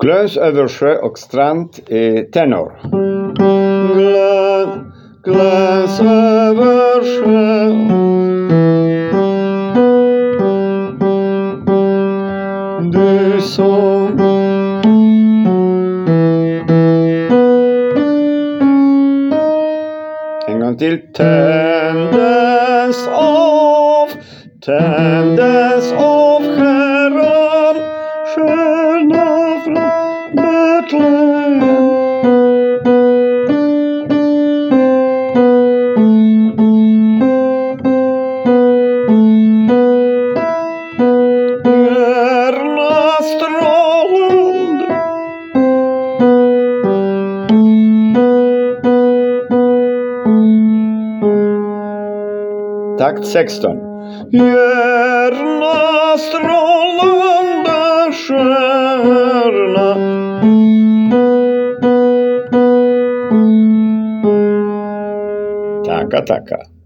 Glös över sjö och strand är tenor. Glös över sjö. Du som en gång till. Tändes av Herren, sköna från Betlehem. Stjärna strålande, takt 16. Stjärna strålande stjärna. Tacka.